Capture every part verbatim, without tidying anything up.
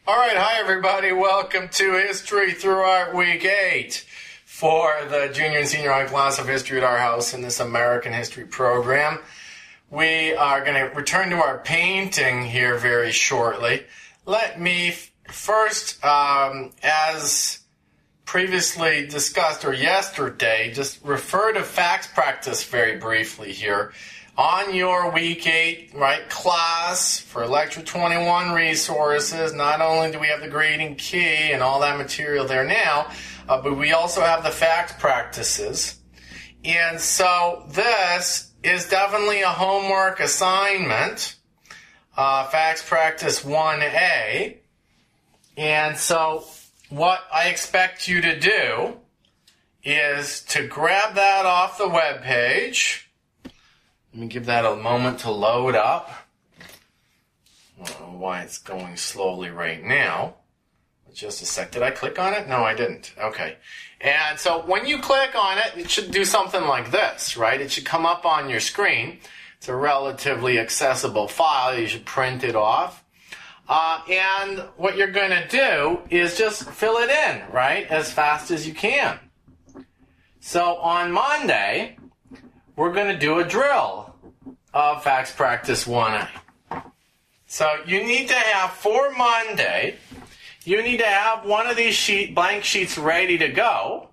All right, hi everybody. Welcome to History Through Art Week eight for the junior and senior art class of History at Our House in this American History program. We are going to return to our painting here very shortly. Let me f- first, um, as previously discussed, or yesterday, just refer to facts practice very briefly here. On your Week eight, right, class for Lecture twenty-one resources, not only do we have the grading key and all that material there now, uh, but we also have the facts practices. And so this is definitely a homework assignment, uh, facts practice one A. And so what I expect you to do is to grab that off the web page. Let me give that a moment to load up. I don't know why it's going slowly right now. Just a sec. Did I click on it? No, I didn't. Okay. And so when you click on it, it should do something like this, right? It should come up on your screen. It's a relatively accessible file. You should print it off. Uh, and what you're going to do is just fill it in, right, as fast as you can. So on Monday, we're going to do a drill of Facts Practice one A. So you need to have, for Monday, you need to have one of these sheet, blank sheets ready to go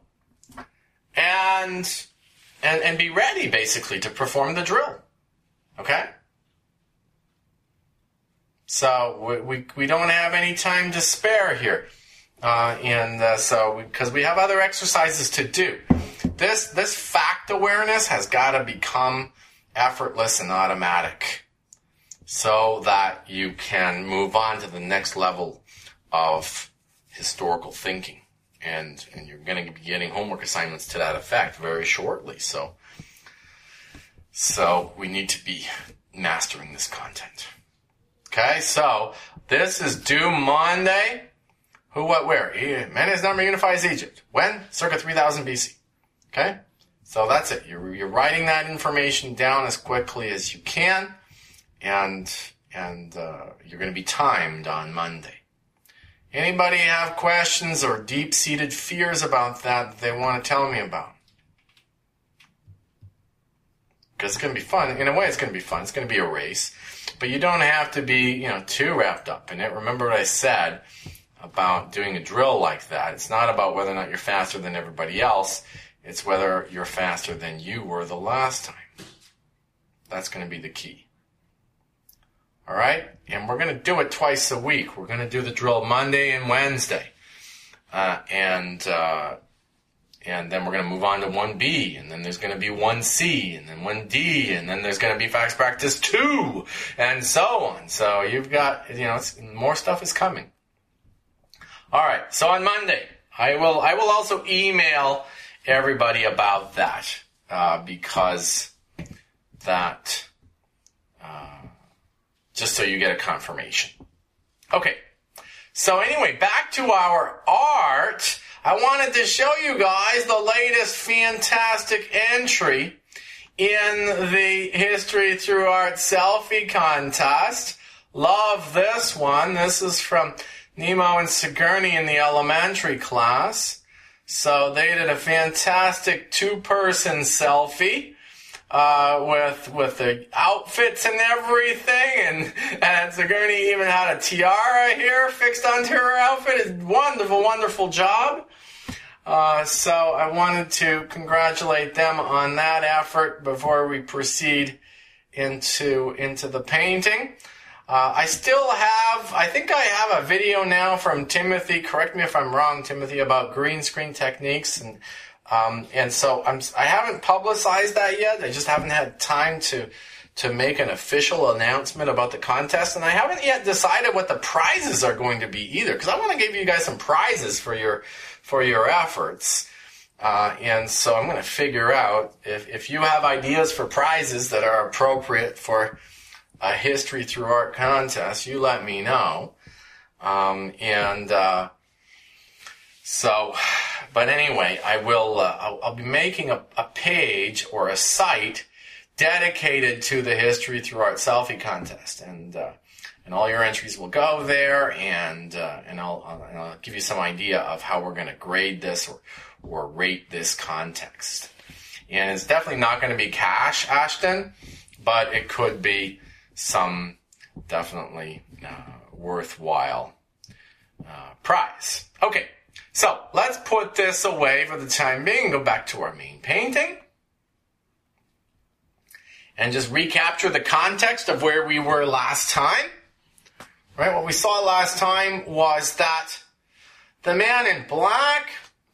and, and, and be ready, basically, to perform the drill. Okay? So we, we, we don't have any time to spare here. Uh, and uh, so, because we, we have other exercises to do. This this fact awareness has got to become effortless and automatic so that you can move on to the next level of historical thinking. And, and you're going to be getting homework assignments to that effect very shortly. So, so we need to be mastering this content. Okay, so this is due Monday. Who, what, where? Menes number unifies Egypt. When? Circa three thousand B C. Okay? So that's it. You're, you're writing that information down as quickly as you can, and and uh, you're going to be timed on Monday. Anybody have questions or deep-seated fears about that that they want to tell me about? Because it's going to be fun. In a way, it's going to be fun. It's going to be a race. But you don't have to be, you know, too wrapped up in it. Remember what I said about doing a drill like that. It's not about whether or not you're faster than everybody else. It's whether you're faster than you were the last time. That's going to be the key. All right? And we're going to do it twice a week. We're going to do the drill Monday and Wednesday. Uh, and uh, and then we're going to move on to one B. And then there's going to be one C. And then one D. And then there's going to be Facts Practice two. And so on. So you've got, you know, it's, more stuff is coming. All right. So on Monday, I will I will also email everybody about that, uh, because that, uh, just so you get a confirmation. Okay, so anyway, back to our art. I wanted to show you guys the latest fantastic entry in the History Through Art selfie contest. Love this one. This is from Nemo and Sigourney in the elementary class. So they did a fantastic two-person selfie uh, with with the outfits and everything, and and Sigourney even had a tiara here fixed onto her outfit. It's wonderful, wonderful job. Uh, so I wanted to congratulate them on that effort before we proceed into into the painting. Uh, I still have, I think I have a video now from Timothy, correct me if I'm wrong, Timothy, about green screen techniques. And um, and so I'm, I haven't publicized that yet. I just haven't had time to, to make an official announcement about the contest. And I haven't yet decided what the prizes are going to be either, because I want to give you guys some prizes for your, for your efforts. Uh, and so I'm going to figure out if, if you have ideas for prizes that are appropriate for a History Through Art contest, you let me know. Um, and uh, so, but anyway, I will. Uh, I'll, I'll be making a, a page or a site dedicated to the History Through Art selfie contest, and uh, and all your entries will go there, and uh, and I'll, I'll, I'll give you some idea of how we're going to grade this or, or rate this context. And it's definitely not going to be cash, Ashton, but it could be some definitely uh, worthwhile uh, prize. Okay, so let's put this away for the time being and go back to our main painting. And just recapture the context of where we were last time. Right, what we saw last time was that the man in black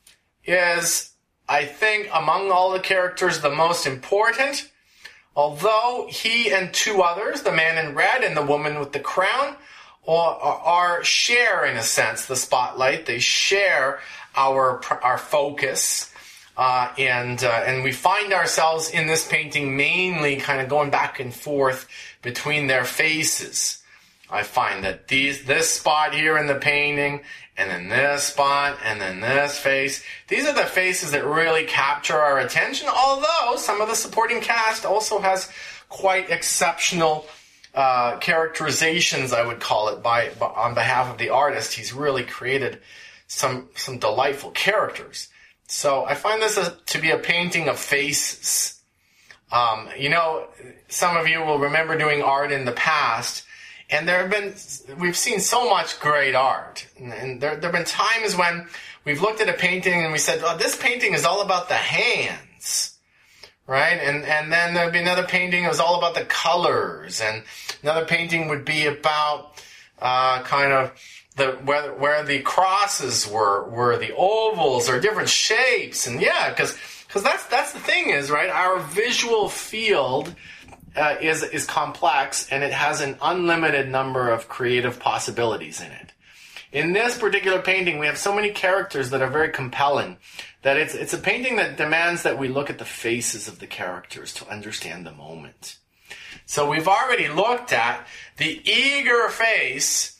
is, I think, among all the characters, the most important. Although he and two others, the man in red and the woman with the crown, are, are share, in a sense, the spotlight. They share our our focus. Uh, and uh, and we find ourselves in this painting mainly kind of going back and forth between their faces. I find that these this spot here in the painting, and then this spot, and then this face, these are the faces that really capture our attention, although some of the supporting cast also has quite exceptional uh, characterizations, I would call it, by, by on behalf of the artist. He's really created some some delightful characters. So I find this a, to be a painting of faces. Um, you know, some of you will remember doing art in the past, and there have been, we've seen so much great art. And, and there, there have been times when we've looked at a painting and we said, oh, this painting is all about the hands, right? And, and then there'd be another painting that was all about the colors. And another painting would be about uh, kind of the where, where the crosses were, were the ovals or different shapes. And yeah, because because that's, that's the thing is, right, our visual field Uh, is is complex, and it has an unlimited number of creative possibilities in it. In this particular painting, we have so many characters that are very compelling that it's it's a painting that demands that we look at the faces of the characters to understand the moment. So we've already looked at the eager face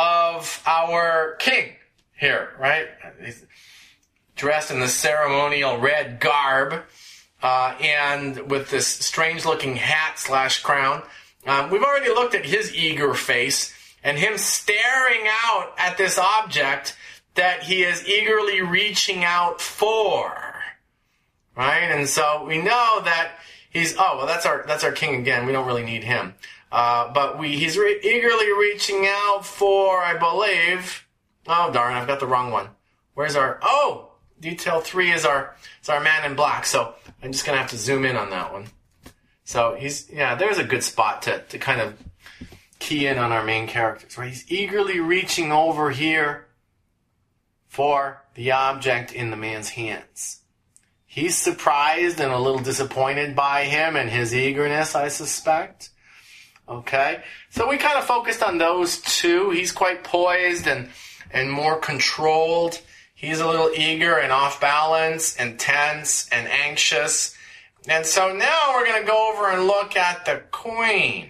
of our king here, right? He's dressed in the ceremonial red garb. Uh, and with this strange-looking hat slash crown. Um, we've already looked at his eager face and him staring out at this object that he is eagerly reaching out for, right? And so we know that he's, oh, well, that's our that's our king again. We don't really need him. Uh, but we he's re- eagerly reaching out for, I believe, oh, darn, I've got the wrong one. Where's our, oh! Detail three is our is our man in black, so I'm just gonna have to zoom in on that one. So he's yeah, there's a good spot to to kind of key in on our main characters, right? He's eagerly reaching over here for the object in the man's hands. He's surprised and a little disappointed by him and his eagerness, I suspect. Okay, so we kind of focused on those two. He's quite poised and and more controlled. He's a little eager and off balance and tense and anxious. And so now we're going to go over and look at the queen.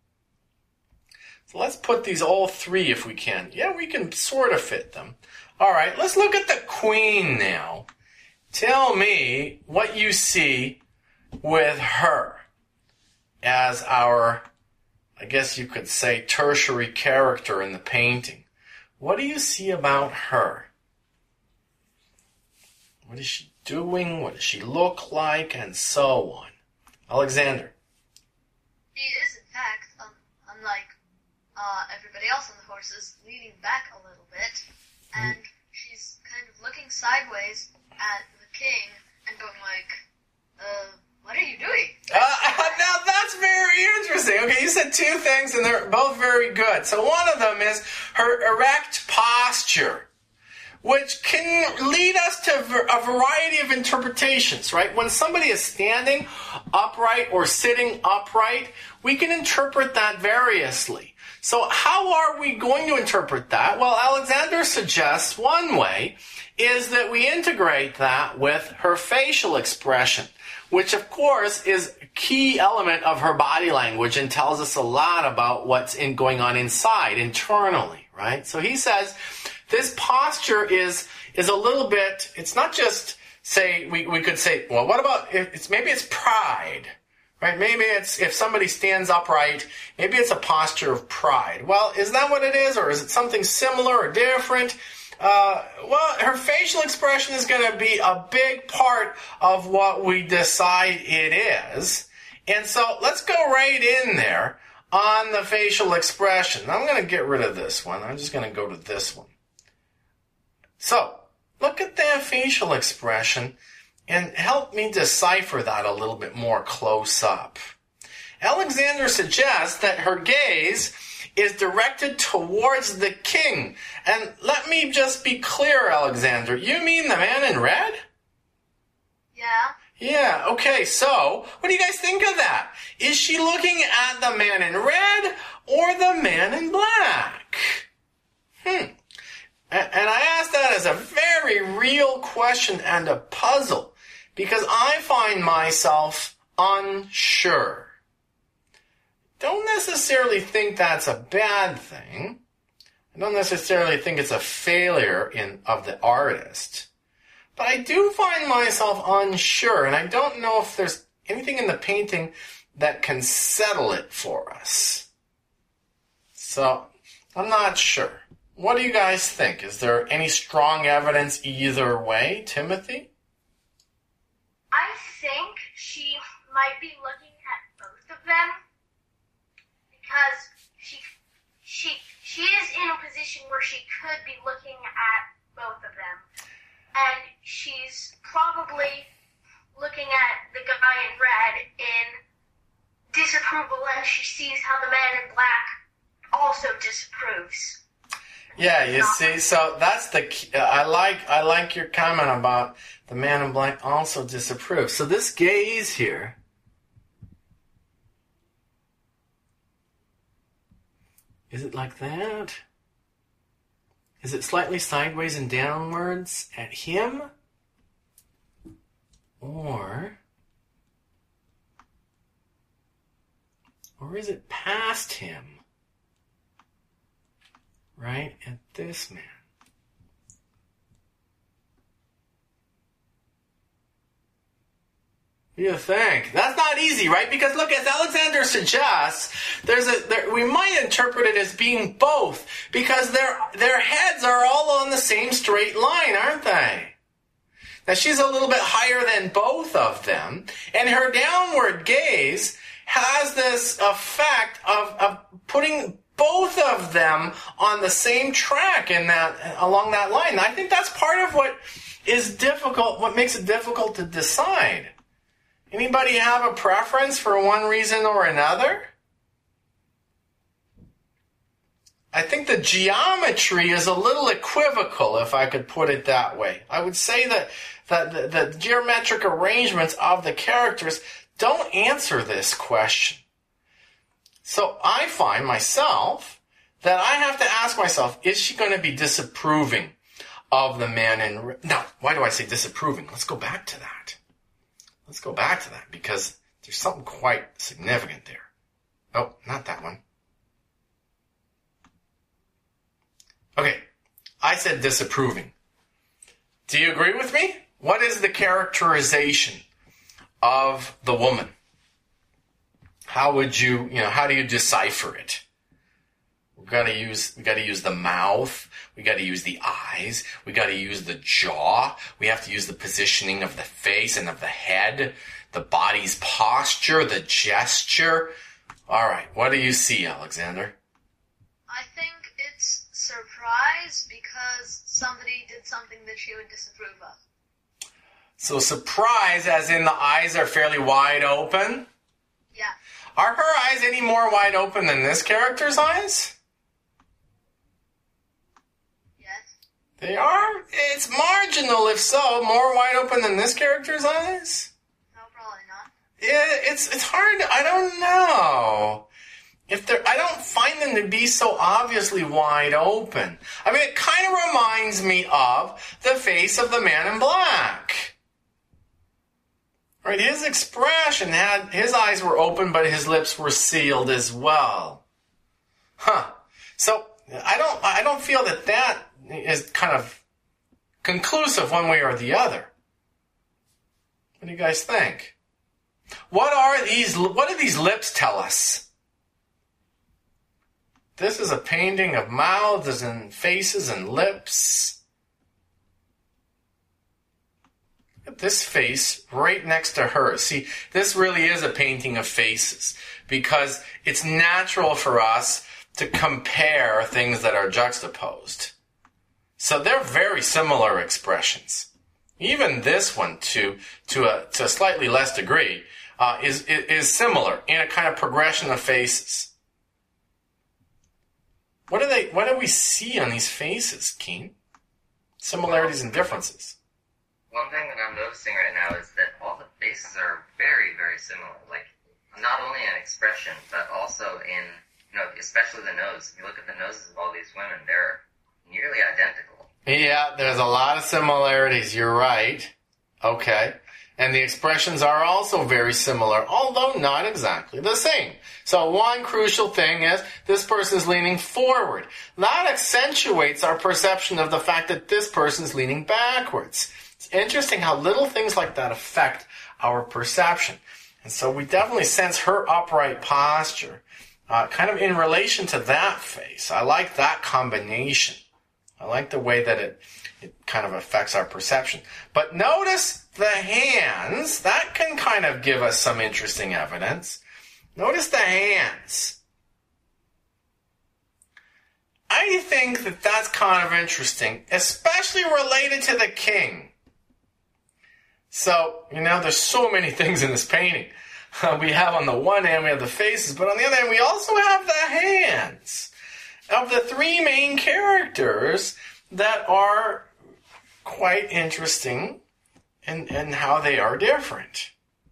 So let's put these all three if we can. Yeah, we can sort of fit them. All right, let's look at the queen now. Tell me what you see with her as our, I guess you could say, tertiary character in the painting. What do you see about her? What is she doing? What does she look like? And so on. Alexander. She is, in fact, um, unlike uh, everybody else on the horses, leaning back a little bit, and she's kind of looking sideways at the king and going like, uh, what are you doing? Uh, now that's very interesting. Okay, you said two things, and they're both very good. So one of them is her erect posture, which can lead us to a variety of interpretations, right? When somebody is standing upright or sitting upright, we can interpret that variously. So how are we going to interpret that? Well, Alexander suggests one way is that we integrate that with her facial expression, which of course is a key element of her body language and tells us a lot about what's in, going on inside, internally, right? So he says, this posture is is a little bit, it's not just, say, we, we could say, well, what about, it's maybe it's pride, Right? Maybe it's if somebody stands upright, maybe it's a posture of pride. Well, is that what it is, or is it something similar or different? Uh, well, her facial expression is going to be a big part of what we decide it is. And so let's go right in there on the facial expression. I'm going to get rid of this one. I'm just going to go to this one. So look at that facial expression and help me decipher that a little bit more close up. Alexander suggests that her gaze is directed towards the king. And let me just be clear, Alexander. You mean the man in red? Yeah. Yeah, okay, so what do you guys think of that? Is she looking at the man in red or the man in black? Hmm. And I ask that as a very real question and a puzzle because I find myself unsure. Don't necessarily think that's a bad thing. I don't necessarily think it's a failure in of the artist. But I do find myself unsure, and I don't know if there's anything in the painting that can settle it for us. So, I'm not sure. What do you guys think? Is there any strong evidence either way, Timothy? I think she might be looking at both of them. Because she she she is in a position where she could be looking at both of them. And she's probably looking at the guy in red in disapproval, and she sees how the man in black also disapproves. Yeah, you see, so that's the key. I like I like your comment about the man in black also disapproves. So this gaze here, is it like that? Is it slightly sideways and downwards at him? Or, or is it past him? Right at this man. What do you think? That's not easy, right? Because look, as Alexander suggests, there's a there, we might interpret it as being both, because their their heads are all on the same straight line, aren't they? Now she's a little bit higher than both of them, and her downward gaze has this effect of, of putting both of them on the same track in that along that line. And I think that's part of what is difficult, what makes it difficult to decide. Anybody have a preference for one reason or another? I think the geometry is a little equivocal, if I could put it that way. I would say that, that the, the geometric arrangements of the characters don't answer this question. So I find myself that I have to ask myself, is she going to be disapproving of the man in red? Now, why do I say disapproving? Let's go back to that. Let's go back to that, because there's something quite significant there. Oh, not that one. Okay, I said disapproving. Do you agree with me? What is the characterization of the woman? How would you, you know, how do you decipher it? We've got to use, we got to use the mouth. We got to use the eyes. We got to use the jaw. We have to use the positioning of the face and of the head, the body's posture, the gesture. All right, what do you see, Alexander? I think it's surprise because somebody did something that she would disapprove of. So surprise, as in the eyes are fairly wide open? Yeah. Are her eyes any more wide open than this character's eyes? Yes. They are? It's marginal, if so. More wide open than this character's eyes? No, probably not. Yeah, it's it's hard. I don't know. If they're, I don't find them to be so obviously wide open. I mean, it kind of reminds me of the face of the man in black. Right, his expression had, his eyes were open, but his lips were sealed as well. Huh. So, I don't, I don't feel that that is kind of conclusive one way or the other. What do you guys think? What are these, what do these lips tell us? This is a painting of mouths and faces and lips. Look at this face right next to hers. See, this really is a painting of faces because it's natural for us to compare things that are juxtaposed. So they're very similar expressions. Even this one, to to a to a slightly less degree, uh, is, is is similar in a kind of progression of faces. What do they? What do we see on these faces, Keen? Similarities and differences. One thing that I'm noticing right now is that all the faces are very, very similar. Like, not only in expression, but also in, you know, especially the nose. If you look at the noses of all these women, they're nearly identical. Yeah, there's a lot of similarities. You're right. Okay. And the expressions are also very similar, although not exactly the same. So one crucial thing is this person is leaning forward. That accentuates our perception of the fact that this person is leaning backwards. It's interesting how little things like that affect our perception. And so we definitely sense her upright posture, uh, kind of in relation to that face. I like that combination. I like the way that it, it kind of affects our perception. But notice the hands. That can kind of give us some interesting evidence. Notice the hands. I think that that's kind of interesting, especially related to the king. So, you know, there's so many things in this painting. Uh, we have on the one hand, we have the faces, but on the other hand, we also have the hands of the three main characters that are quite interesting in, in how they are different.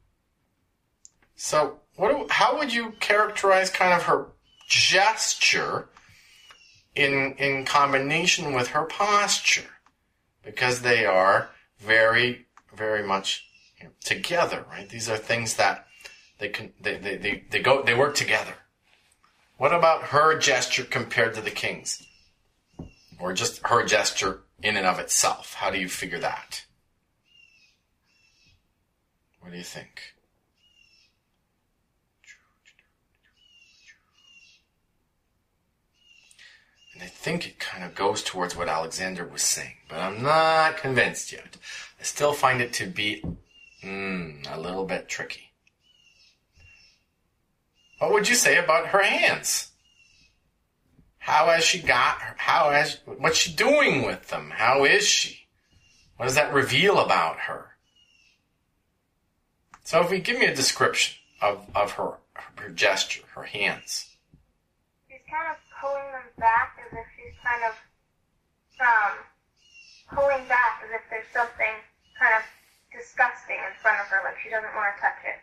So, what do, how would you characterize kind of her gesture in in combination with her posture? Because they are very, very much, you know, together, right? These are things that they can they, they, they, they go they work together. What about her gesture compared to the king's? Or just her gesture in and of itself? How do you figure that? What do you think? And I think it kind of goes towards what Alexander was saying, but I'm not convinced yet. I still find it to be mm, a little bit tricky. What would you say about her hands? How has she got, how has, what's she doing with them? How is she? What does that reveal about her? So if you give me a description of, of her, her gesture, her hands. She's kind of pulling them back as if she's kind of, um, pulling back as if there's something kind of disgusting in front of her, like she doesn't want to touch it.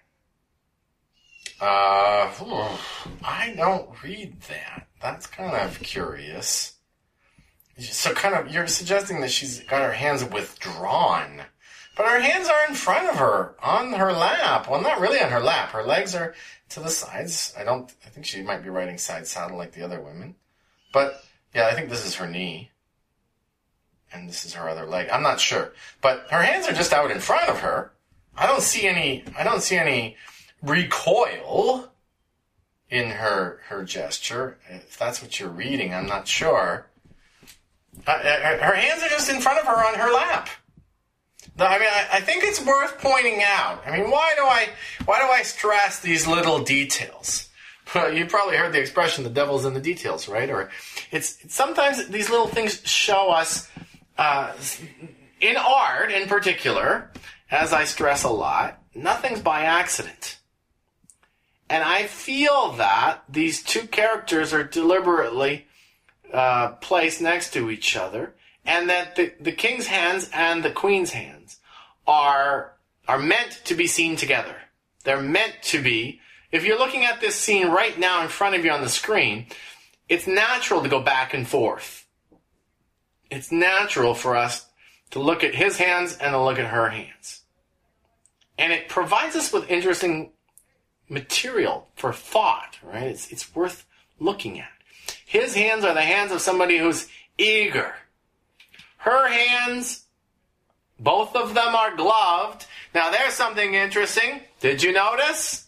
Uh, I don't read that. That's kind of curious. So kind of, you're suggesting that she's got her hands withdrawn. But her hands are in front of her, on her lap. Well, not really on her lap. Her legs are to the sides. I don't, I think she might be riding side saddle like the other women. But, yeah, I think this is her knee. And this is her other leg. I'm not sure. But her hands are just out in front of her. I don't see any, I don't see any recoil in her her gesture. If that's what you're reading, I'm not sure. Uh, her hands are just in front of her on her lap. I mean, I, I think it's worth pointing out. I mean, why do I why do I stress these little details? You probably heard the expression, the devil's in the details, right? Or it's, it's sometimes these little things show us, uh, in art in particular, as I stress a lot, nothing's by accident. And I feel that these two characters are deliberately uh, placed next to each other, and that the, the king's hands and the queen's hands are are meant to be seen together. They're meant to be. If you're looking at this scene right now in front of you on the screen, it's natural to go back and forth. It's natural for us to look at his hands and to look at her hands. And it provides us with interesting material for thought, right? It's, it's worth looking at. His hands are the hands of somebody who's eager. Her hands Both of them are gloved. Now there's something interesting. Did you notice?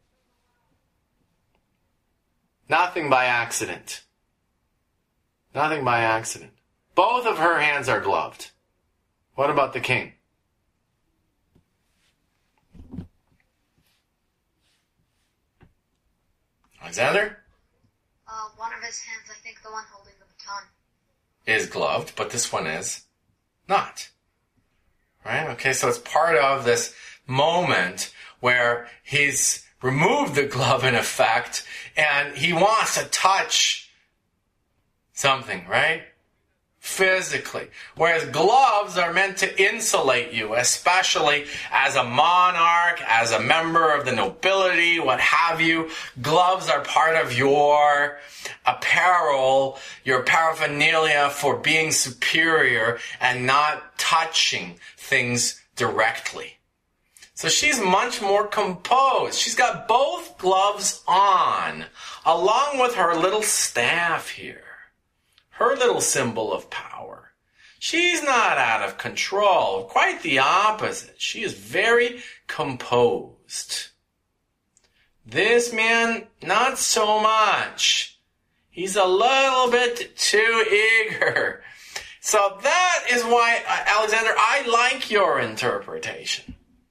Nothing by accident. Nothing by accident. Both of her hands are gloved. What about the king? Alexander? Uh, one of his hands, I think the one holding the baton. Is gloved, but this one is not. Right? Okay, so it's part of this moment where he's removed the glove in effect and he wants to touch something, right? Physically. Whereas gloves are meant to insulate you, especially as a monarch, as a member of the nobility, what have you. Gloves are part of your apparel, your paraphernalia for being superior and not touching things directly. So she's much more composed. She's got both gloves on, along with her little staff here. Her little symbol of power. She's not out of control. Quite the opposite. She is very composed. This man, not so much. He's a little bit too eager. So that is why, Alexander, I like your interpretation.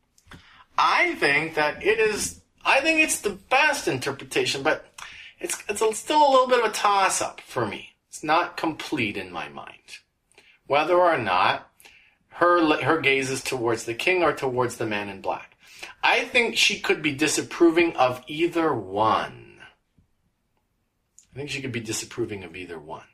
I think that it is, I think it's the best interpretation, but it's, it's a, still a little bit of a toss-up for me. It's not complete in my mind. Whether or not her her gaze is towards the king or towards the man in black. I think she could be disapproving of either one. I think she could be disapproving of either one.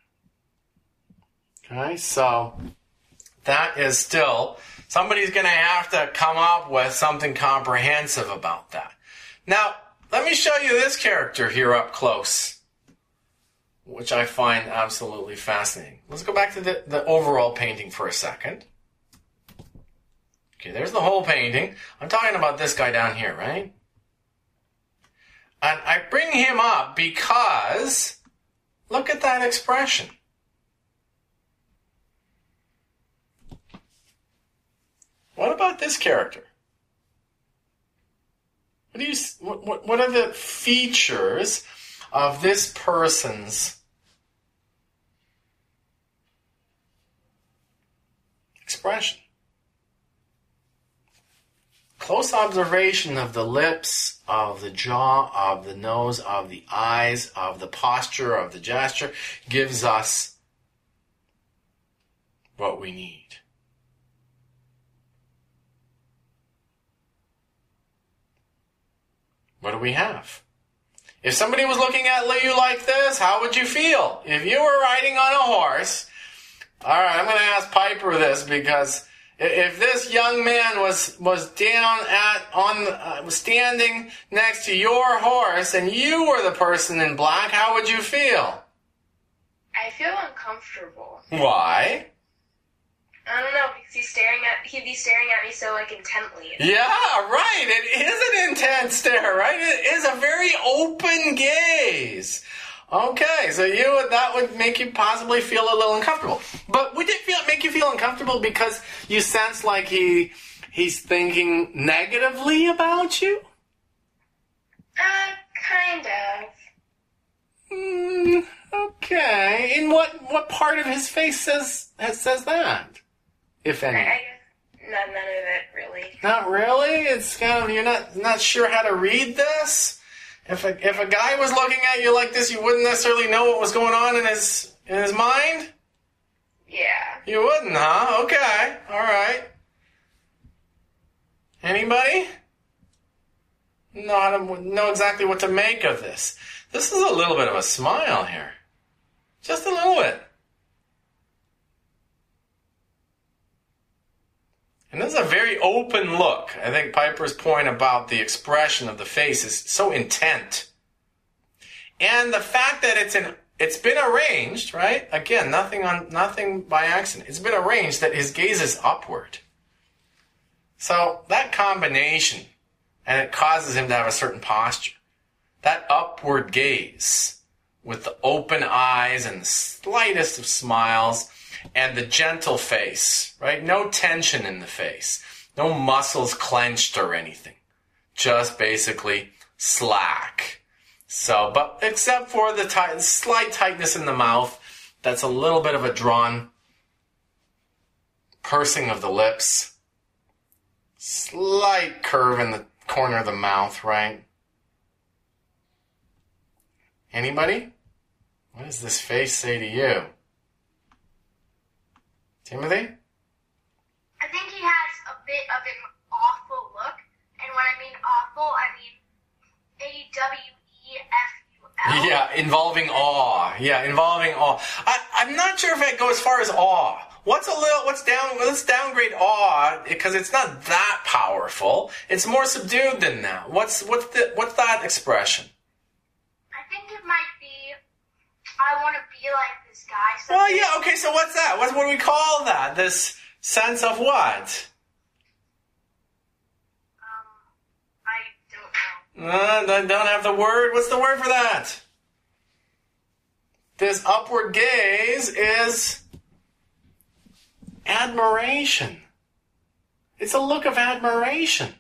Okay, so that is still, somebody's going to have to come up with something comprehensive about that. Now, let me show you this character here up close, which I find absolutely fascinating. Let's go back to the, the overall painting for a second. Okay, there's the whole painting. I'm talking about this guy down here, right? And I bring him up because look at that expression. What about this character? What do you? What, what, what are the features of this person's expression? Close observation of the lips, of the jaw, of the nose, of the eyes, of the posture, of the gesture, gives us what we need. What do we have? If somebody was looking at you like this, how would you feel? If you were riding on a horse, all right, I'm going to ask Piper this, because if this young man was was down at on uh, standing next to your horse and you were the person in black, how would you feel? I feel uncomfortable. Why? I don't know, because he's staring at he'd be staring at me so like intently. Yeah, right. It is an intense stare, right? It is a very open gaze. Okay, so you would, that would make you possibly feel a little uncomfortable. But would it feel make you feel uncomfortable because you sense like he he's thinking negatively about you? Uh, kind of. Mm, okay. In what what part of his face says says that? If any. I, I guess none, none of it really. Not really? It's kind of, you're not not sure how to read this? If a, if a guy was looking at you like this, you wouldn't necessarily know what was going on in his in his mind? Yeah. You wouldn't, huh? Okay. All right. Anybody? Know how to know exactly what to make of this. This is a little bit of a smile here. Just a little bit. And this is a very open look. I think Piper's point about the expression of the face is so intent. And the fact that it's an it's been arranged, right? Again, nothing on nothing by accident. It's been arranged that his gaze is upward. So that combination, and it causes him to have a certain posture. That upward gaze with the open eyes and the slightest of smiles and the gentle face, right? No tension in the face. No muscles clenched or anything. Just basically slack. So, but except for the tight, slight tightness in the mouth, that's a little bit of a drawn pursing of the lips. Slight curve in the corner of the mouth, right? Anybody? What does this face say to you? Timothy? I think he has a bit of an awful look. And when I mean awful, I mean A W E F U L. Yeah, involving awe. Yeah, involving awe. I, I'm not sure if it goes as far as awe. What's a little, what's down, let's downgrade awe, because it's not that powerful. It's more subdued than that. What's, what's the, what's that expression? I think it might be, I want to be like this guy. So Well, yeah, okay, so what's that? What, what do we call that? This sense of what? Um, I don't know. Uh, I don't have the word. What's the word for that? This upward gaze is admiration. It's a look of admiration.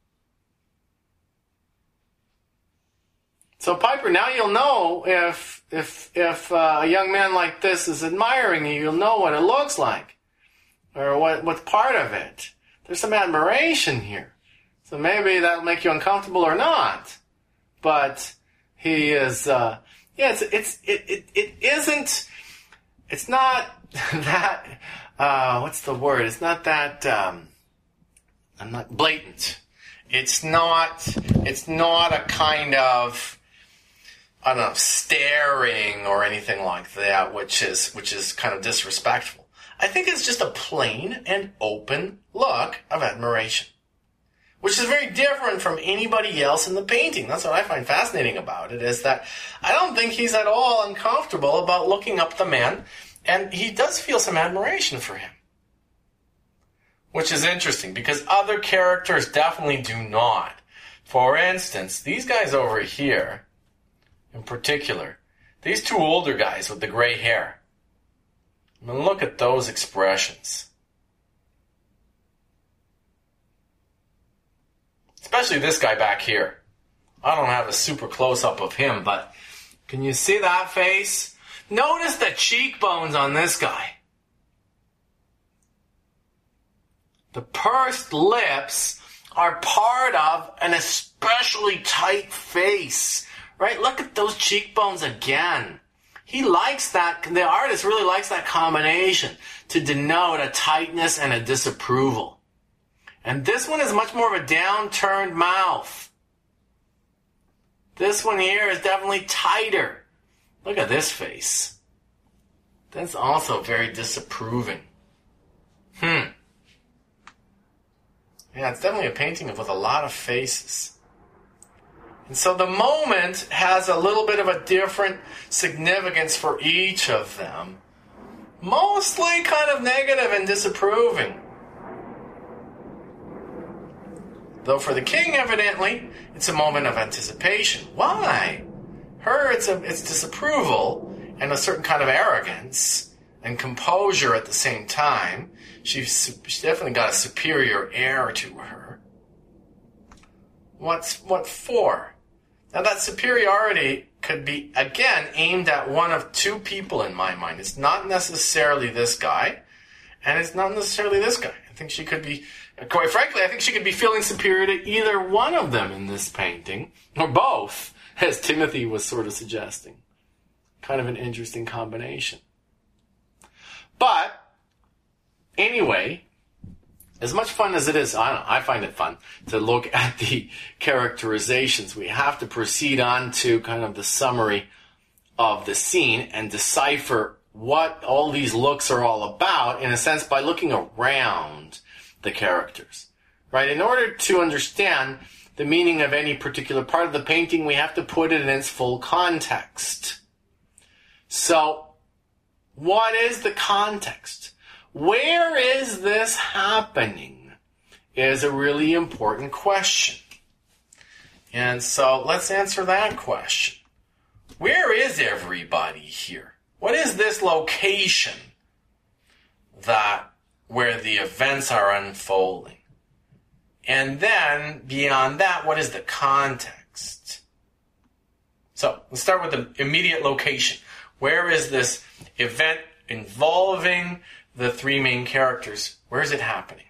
So Piper, now you'll know if if if uh, a young man like this is admiring you, you'll know what it looks like, or what what's part of it. There's some admiration here. So maybe that'll make you uncomfortable or not. But he is, uh, yeah, it's, it's, it, it, it isn't, it's not that, uh, what's the word? It's not that, um, I'm not blatant. It's not, it's not a kind of, I don't know, staring or anything like that, which is, which is kind of disrespectful. I think it's just a plain and open look of admiration, which is very different from anybody else in the painting. That's what I find fascinating about it, is that I don't think he's at all uncomfortable about looking up the man, and he does feel some admiration for him, which is interesting because other characters definitely do not. For instance, these guys over here, in particular, these two older guys with the gray hair, I mean, look at those expressions. Especially this guy back here. I don't have a super close-up of him, but can you see that face? Notice the cheekbones on this guy. The pursed lips are part of an especially tight face, right? Look at those cheekbones again. He likes that, the artist really likes that combination to denote a tightness and a disapproval. And this one is much more of a downturned mouth. This one here is definitely tighter. Look at this face. That's also very disapproving. Hmm. Yeah, it's definitely a painting with a lot of faces. And so the moment has a little bit of a different significance for each of them. Mostly kind of negative and disapproving. Though for the king, evidently, it's a moment of anticipation. Why? Her, it's a, it's disapproval and a certain kind of arrogance and composure at the same time. She's, she's definitely got a superior air to her. What's what for? Now that superiority could be, again, aimed at one of two people in my mind. It's not necessarily this guy, and it's not necessarily this guy. I think she could be, quite frankly, I think she could be feeling superior to either one of them in this painting, or both, as Timothy was sort of suggesting. Kind of an interesting combination. But, anyway, as much fun as it is, I don't know, I find it fun to look at the characterizations. We have to proceed on to kind of the summary of the scene and decipher what all these looks are all about, in a sense, by looking around the characters. Right? In order to understand the meaning of any particular part of the painting, we have to put it in its full context. So, what is the context? Where is this happening is a really important question. And so let's answer that question. Where is everybody here? What is this location? that where the events are unfolding. And then, beyond that, what is the context? So, let's start with the immediate location. Where is this event involving the three main characters? Where is it happening?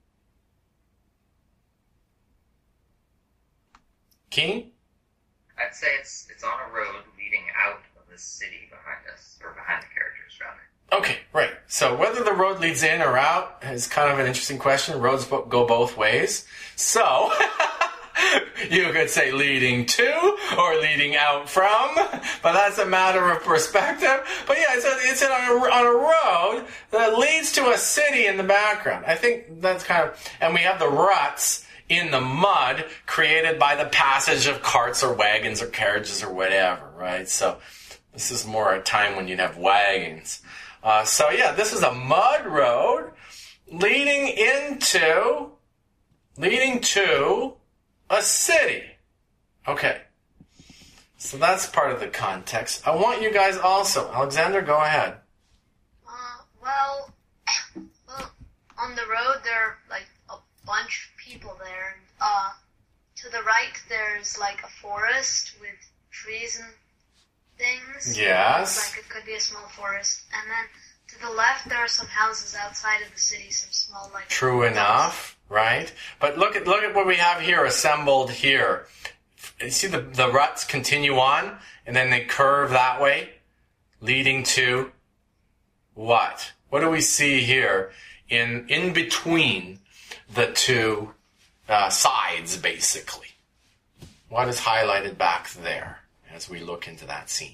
Keen? I'd say it's it's on a road leading out of the city behind us, or behind the characters, rather. Okay, right. So whether the road leads in or out is kind of an interesting question. Roads bo- go both ways. So you could say leading to or leading out from, but that's a matter of perspective. But yeah, it's, a, it's on, a, on a road that leads to a city in the background. I think that's kind of, and we have the ruts in the mud created by the passage of carts or wagons or carriages or whatever, right? So this is more a time when you'd have wagons. Uh, so yeah, this is a mud road leading into, leading to a city. Okay. So that's part of the context. I want you guys also. Alexander, go ahead. Uh, well, well, on the road there are like a bunch of people there. And, uh, to the right there's like a forest with trees and things. Yes. Like it could be a small forest. And then to the left there are some houses outside of the city, some small like... True enough, right? But look at look at what we have here assembled here. You see the, the ruts continue on, and then they curve that way, leading to what? What do we see here in in between the two uh, sides, basically? What is highlighted back there as we look into that scene?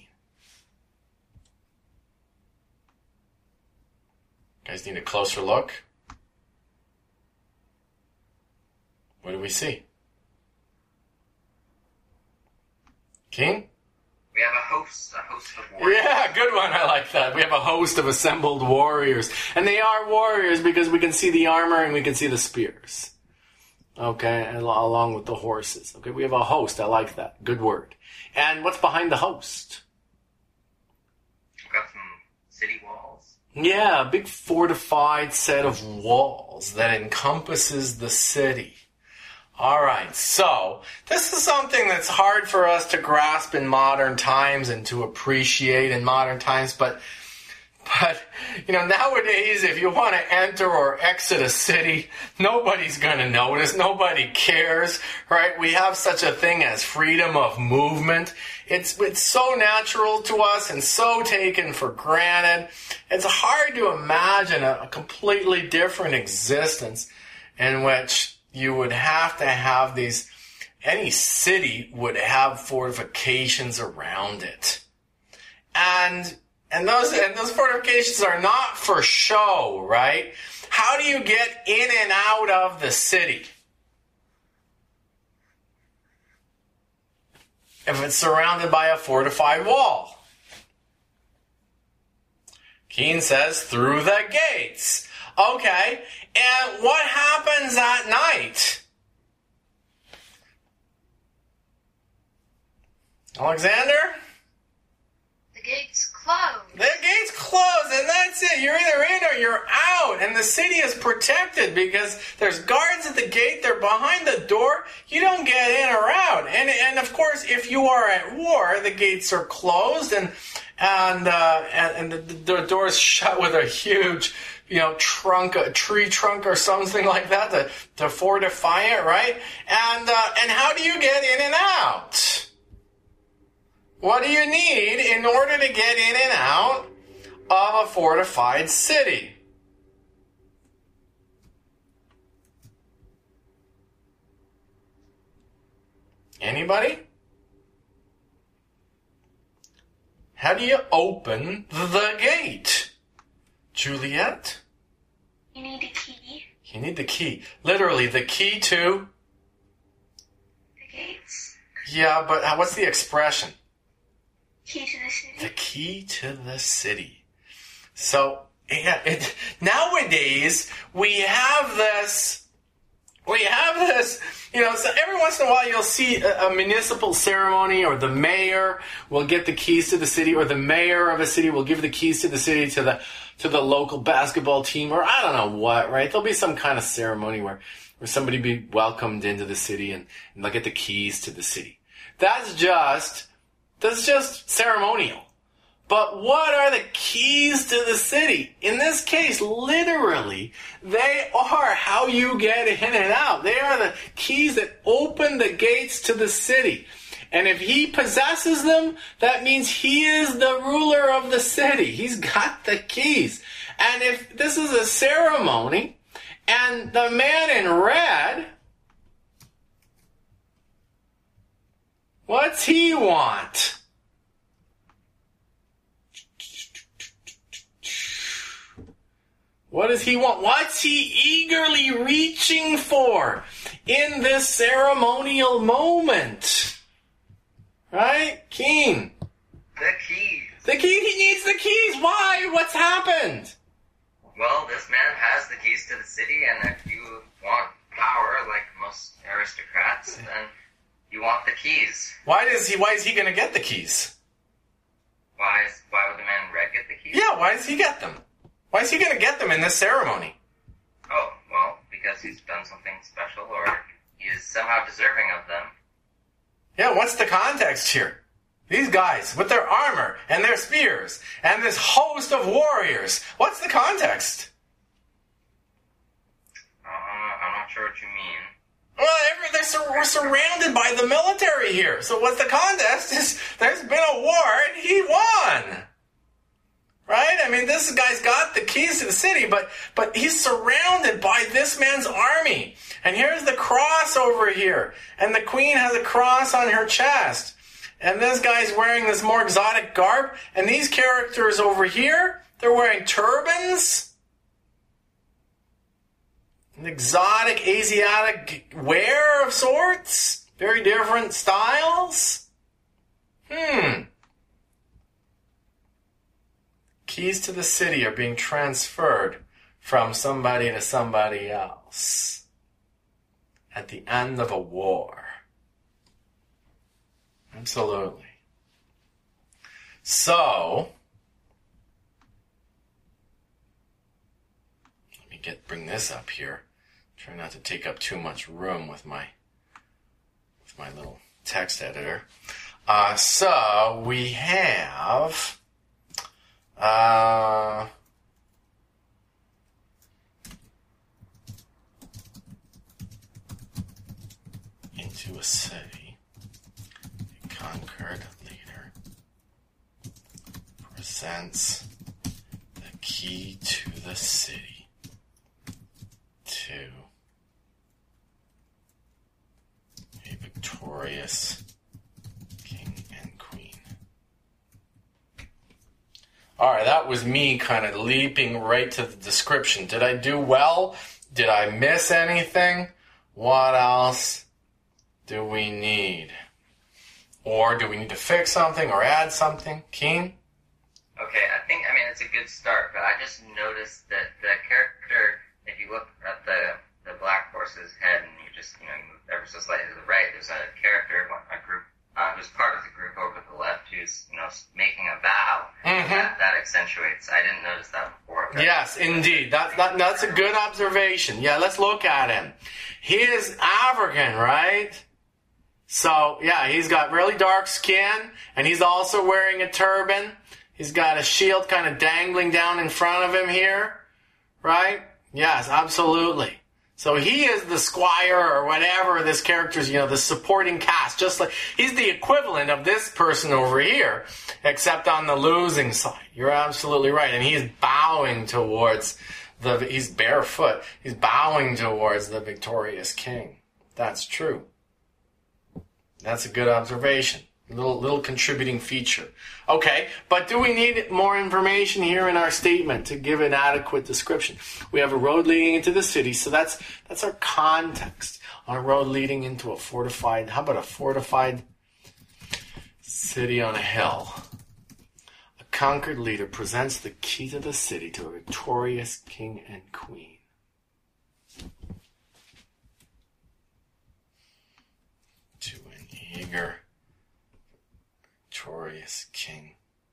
Guys need a closer look? What do we see? King? We have a host, a host of warriors. Yeah, good one. I like that. We have a host of assembled warriors. And they are warriors because we can see the armor and we can see the spears. Okay, and along with the horses. Okay, we have a host. I like that. Good word. And what's behind the host? We've got some city walls. Yeah, a big fortified set of walls that encompasses the city. All right, so this is something that's hard for us to grasp in modern times and to appreciate in modern times, but, but you know, nowadays, if you want to enter or exit a city, nobody's going to notice. Nobody cares, right? We have such a thing as freedom of movement. It's, it's so natural to us and so taken for granted. It's hard to imagine a, a completely different existence in which you would have to have these, any city would have fortifications around it. And, and those, and those fortifications are not for show, right? How do you get in and out of the city? If it's surrounded by a fortified wall. Keen says, through the gates. Okay, and what happens at night? Alexander? The gates close. The gates close, and that's it. You're either in or you're out, and the city is protected because there's guards at the gate. They're behind the door. You don't get in or out. And, and of course, if you are at war, the gates are closed, and and uh, and, and the, the door's shut with a huge, you know, trunk, a tree trunk or something like that to, to fortify it, right? And uh, and how do you get in and out? What do you need in order to get in and out of a fortified city? Anybody? How do you open the gate? Juliet? You need a key. You need the key. Literally, the key to... The gates. Yeah, but what's the expression? Key to the city. The key to the city. So, yeah, it, nowadays, we have this we have this, you know, so every once in a while you'll see a, a municipal ceremony, or the mayor will get the keys to the city, or the mayor of a city will give the keys to the city to the to the local basketball team, or I don't know what, right? There'll be some kind of ceremony where, where somebody be welcomed into the city and, and they'll get the keys to the city. That's just, that's just ceremonial. But what are the keys to the city? In this case, literally, they are how you get in and out. They are the keys that open the gates to the city. And if he possesses them, that means he is the ruler of the city. He's got the keys. And if this is a ceremony, and the man in red, what's he want? What does he want? What's he eagerly reaching for in this ceremonial moment? Right? Keen. The keys. The key, he needs the keys. Why? What's happened? Well, this man has the keys to the city, and if you want power, like most aristocrats, then you want the keys. Why does he, why is he going to get the keys? Why is, why would the man in red get the keys? Yeah, why does he get them? Why is he going to get them in this ceremony? Oh, well, because he's done something special, or he is somehow deserving of them. Yeah, what's the context here? These guys with their armor and their spears and this host of warriors. What's the context? Uh, I'm not sure what you mean. Well, every, they're sur- we're surrounded by the military here. So what's the context? Is there's been a war and he won. Right? I mean, this guy's got the keys to the city, but but he's surrounded by this man's army. And here's the cross over here. And the queen has a cross on her chest. And this guy's wearing this more exotic garb. And these characters over here, they're wearing turbans. An exotic Asiatic wear of sorts. Very different styles. Hmm. Keys to the city are being transferred from somebody to somebody else at the end of a war. Absolutely. So, let me get bring this up here. Try not to take up too much room with my with my little text editor. Uh, so we have. Uh, into a city, a conquered leader presents the key to the city to a victorious king and queen. All right, that was me kind of leaping right to the description. Did I do well? Did I miss anything? What else do we need? Or do we need to fix something or add something? Keen? Okay, I think, I mean, it's a good start, but I just noticed that the character, if you look at the, the black horse's head and you just, you know, you move ever so slightly to the right, there's a character, a group, Uh, who's part of the group over to the left, who's, you know, making a bow. Mm-hmm. That, that accentuates. I didn't notice that before. But Yes, indeed. That, that, that's a good observation. Yeah, let's look at him. He is African, right? So, yeah, he's got really dark skin, and he's also wearing a turban. He's got a shield kind of dangling down in front of him here, right? Yes, absolutely. So he is the squire or whatever this character's, you know, the supporting cast. Just like he's the equivalent of this person over here, except on the losing side. You're absolutely right. And he's bowing towards the, he's barefoot. He's bowing towards the victorious king. That's true. That's a good observation. Little, little contributing feature. Okay, but do we need more information here in our statement to give an adequate description? We have a road leading into the city, so that's that's our context on a road leading into a fortified, how about a fortified city on a hill? A conquered leader presents the key to the city to a victorious king and queen. eager, victorious king.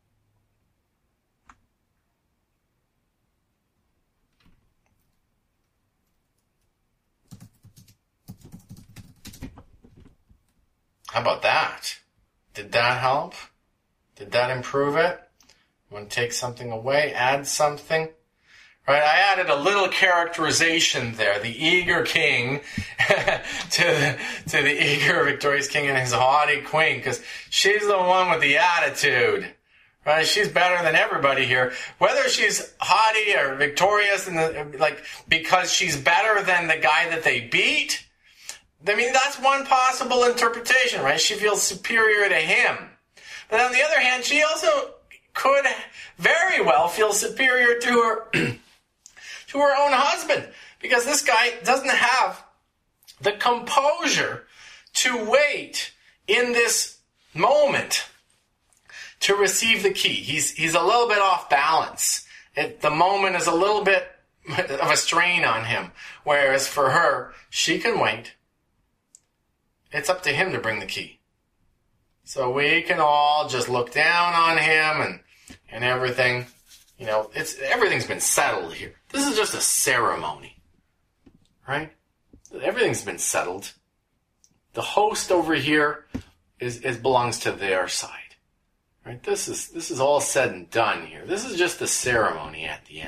How about that? Did that help? Did that improve it? You want to take something away, add something? Right, I added a little characterization there, the eager king to, the, to the eager victorious king and his haughty queen, because she's the one with the attitude. Right, she's better than everybody here. Whether she's haughty or victorious, in the, like because she's better than the guy that they beat, I mean, that's one possible interpretation, right? She feels superior to him. But on the other hand, she also could very well feel superior to her to her own husband, because this guy doesn't have the composure to wait in this moment to receive the key. He's he's a little bit off balance. It, the moment is a little bit of a strain on him, whereas for her, she can wait. It's up to him to bring the key. So we can all just look down on him and, and everything. You know, it's everything's been settled here. This is just a ceremony. Right? Everything's been settled. The host over here is, is belongs to their side. Right? This is this is all said and done here. This is just the ceremony at the end.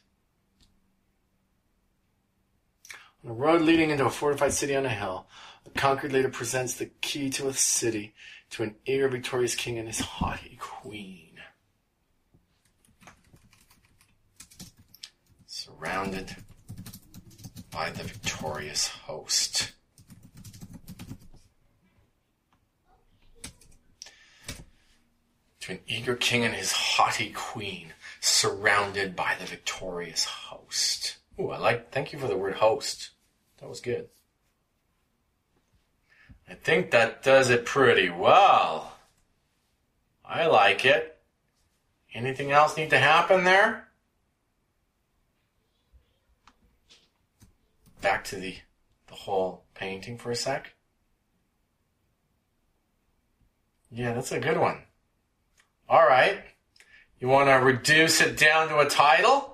On a road leading into a fortified city on a hill, the conquered leader presents the key to a city to an eager, victorious king and his haughty queen. Surrounded by the victorious host. To an eager king and his haughty queen, surrounded by the victorious host. Ooh, I like, thank you for the word host. That was good. I think that does it pretty well. I like it. Anything else need to happen there? Back to the, the whole painting for a sec. Yeah, that's a good one. All right. You want to reduce it down to a title?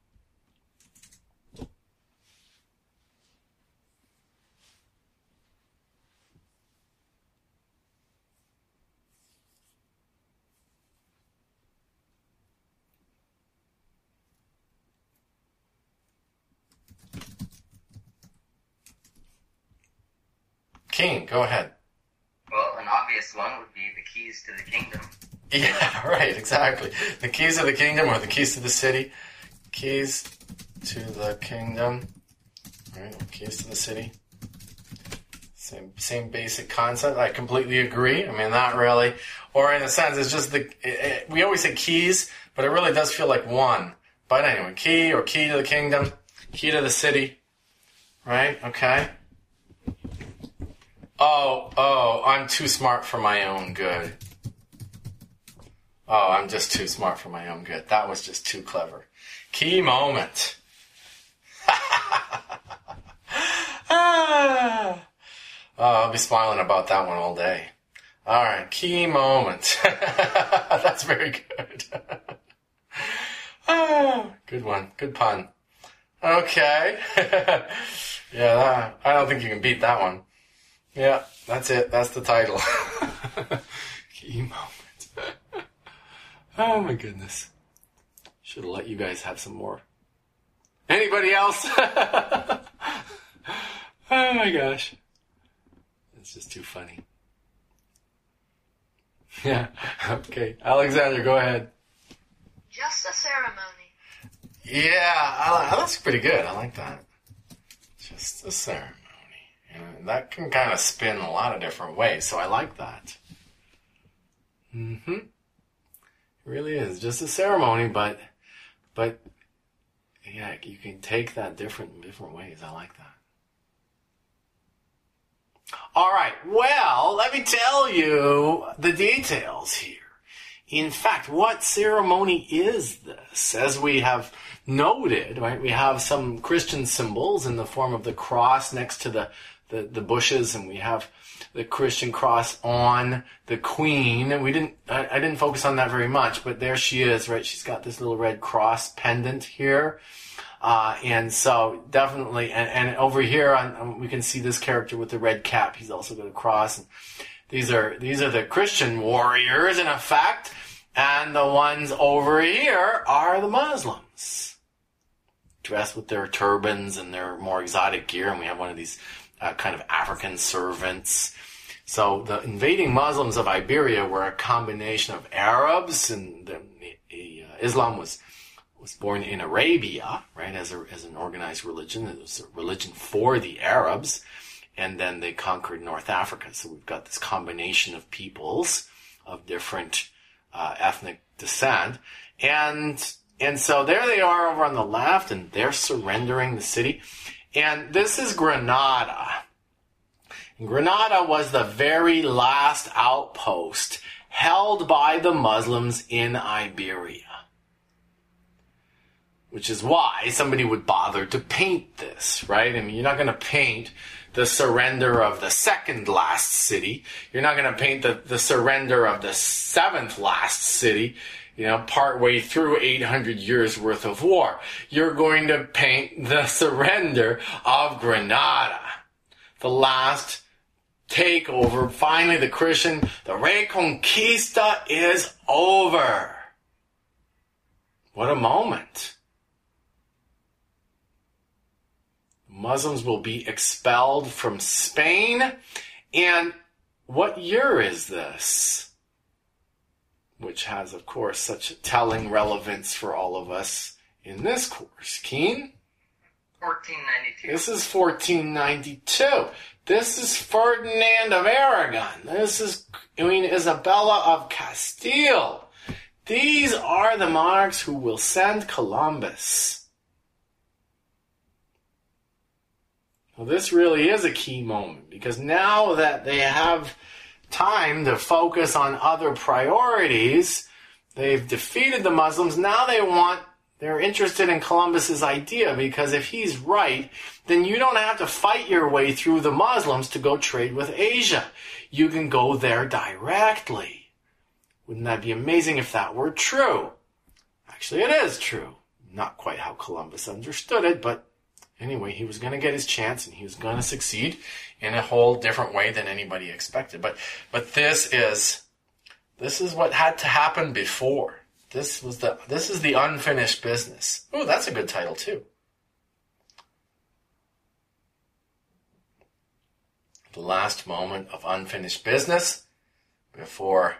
King, go ahead. Well, an obvious one would be the keys to the kingdom. Yeah, right, exactly. The keys of the kingdom or the keys to the city. Keys to the kingdom. Right, keys to the city. Same same basic concept. I completely agree. I mean, not really. Or in a sense, it's just the... It, it, we always say keys, but it really does feel like one. But anyway, key or key to the kingdom. Key to the city. Right, okay. Oh, oh, I'm too smart for my own good. Oh, I'm just too smart for my own good. That was just too clever. Key moment. ah. Oh, I'll be smiling about that one all day. All right, key moment. That's very good. ah, good one. Good pun. Okay. yeah, that, I don't think you can beat that one. Yeah, that's it. That's the title. Key moment. Oh my goodness. Should have let you guys have some more. Anybody else? Oh my gosh. It's just too funny. Yeah, okay. Alexander, go ahead. Just a ceremony. Yeah, I, that's pretty good. I like that. Just a ceremony. And that can kind of spin a lot of different ways, so I like that. Mm-hmm. It really is just a ceremony, but, but, yeah, you can take that different, different ways. I like that. All right, well, let me tell you the details here. In fact, what ceremony is this? As we have noted, right, we have some Christian symbols in the form of the cross next to the the, the bushes, and we have the Christian cross on the queen. And we didn't, I, I didn't focus on that very much, but there she is, right? She's got this little red cross pendant here. Uh, and so definitely, and, and over here on, we can see this character with the red cap. He's also got a cross. And these are, these are the Christian warriors in effect. And the ones over here are the Muslims, dressed with their turbans and their more exotic gear. And we have one of these uh, kind of African servants. So the invading Muslims of Iberia were a combination of Arabs, and the, the, uh, Islam was was born in Arabia, right, as a, as an organized religion. It was a religion for the Arabs, and then they conquered North Africa. So we've got this combination of peoples of different uh, ethnic descent, and and so there they are over on the left, and they're surrendering the city. And this is Granada. And Granada was the very last outpost held by the Muslims in Iberia, which is why somebody would bother to paint this, right? I mean, you're not going to paint the surrender of the second last city. You're not going to paint the, the surrender of the seventh last city, you know, partway through eight hundred years worth of war. You're going to paint the surrender of Granada, the last takeover. Finally, the Christian, the Reconquista is over. What a moment. Muslims will be expelled from Spain. And what year is this? Which has, of course, such telling relevance for all of us in this course. Keen? fourteen ninety-two. This is fourteen ninety-two. This is Ferdinand of Aragon. This is Queen Isabella of Castile. These are the monarchs who will send Columbus. Well, this really is a key moment, because now that they have time to focus on other priorities, they've defeated the Muslims, now they want, they're interested in Columbus's idea, because if he's right, then you don't have to fight your way through the Muslims to go trade with Asia. You can go there directly. Wouldn't that be amazing if that were true? Actually, it is true. Not quite how Columbus understood it, but anyway, he was going to get his chance, and he was going to succeed in a whole different way than anybody expected. But but this is this is what had to happen before. This was the this is the unfinished business. Oh, that's a good title too. The last moment of unfinished business before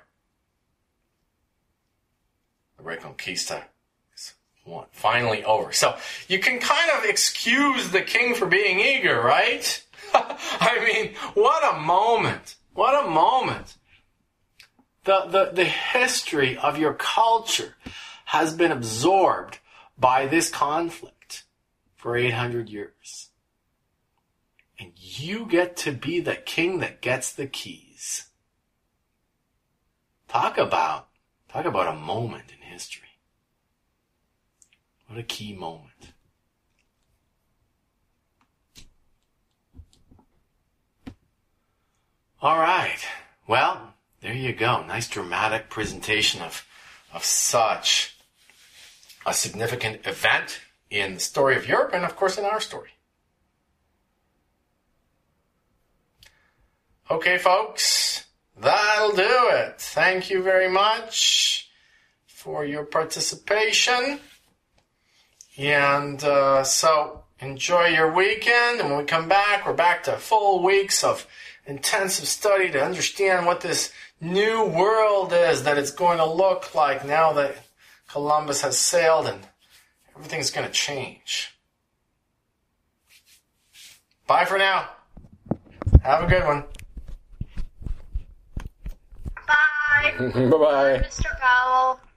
the Reconquista. One, finally over. So you can kind of excuse the king for being eager, right? I mean, what a moment. What a moment. The, the, the history of your culture has been absorbed by this conflict for eight hundred years. And you get to be the king that gets the keys. Talk about, talk about a moment in history. What a key moment. All right. Well, there you go. Nice dramatic presentation of, of such a significant event in the story of Europe and, of course, in our story. Okay, folks. That'll do it. Thank you very much for your participation. And uh, so enjoy your weekend, and when we come back, we're back to full weeks of intensive study to understand what this new world is that it's going to look like now that Columbus has sailed, and everything's going to change. Bye for now. Have a good one. Bye. Bye-bye. Mister Powell.